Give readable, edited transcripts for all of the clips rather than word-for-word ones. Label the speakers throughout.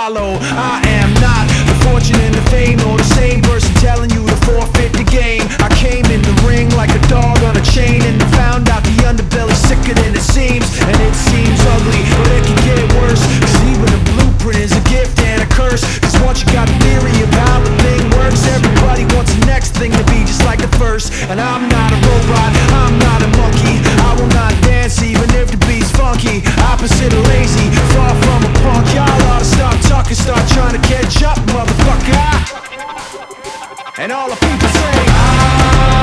Speaker 1: follow. I am not the fortune and the fame, or the same person telling you to forfeit the game. I came in the ring like a dog on a chain, and found out the underbelly's sicker than it seems. And it seems ugly, but it can get worse, cause even a blueprint is a gift and a curse. Cause once you got a theory of how the thing works, everybody wants the next thing to be just like the first. And I'm not a robot, I'm not a monkey. I will not dance even if the beat's funky. Opposite of lazy, far from a punk. Y'all ought to stop talking, start trying to catch up, motherfucker. And all the people say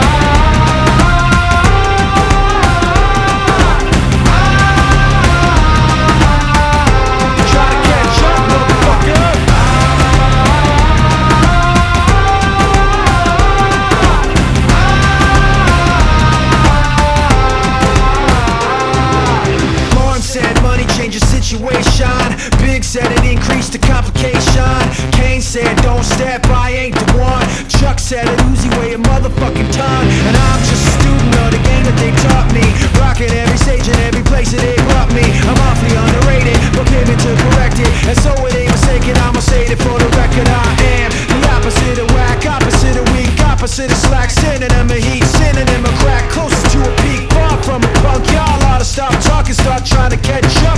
Speaker 1: situation. Big said it increased the complication. Kane said don't step, I ain't the one. Chuck said it Uzi weigh a motherfucking ton. And I'm just a student of the game that they taught me, rocking every stage and every place that they brought me. I'm awfully underrated, but pivot to correct it. And so it ain't mistaken, I'ma say it for the record. I am the opposite of whack, opposite of weak, opposite of slack, synonym of heat, synonym of crack, closest to a peak, far from a punk. Y'all ought to stop talking, start trying to catch up.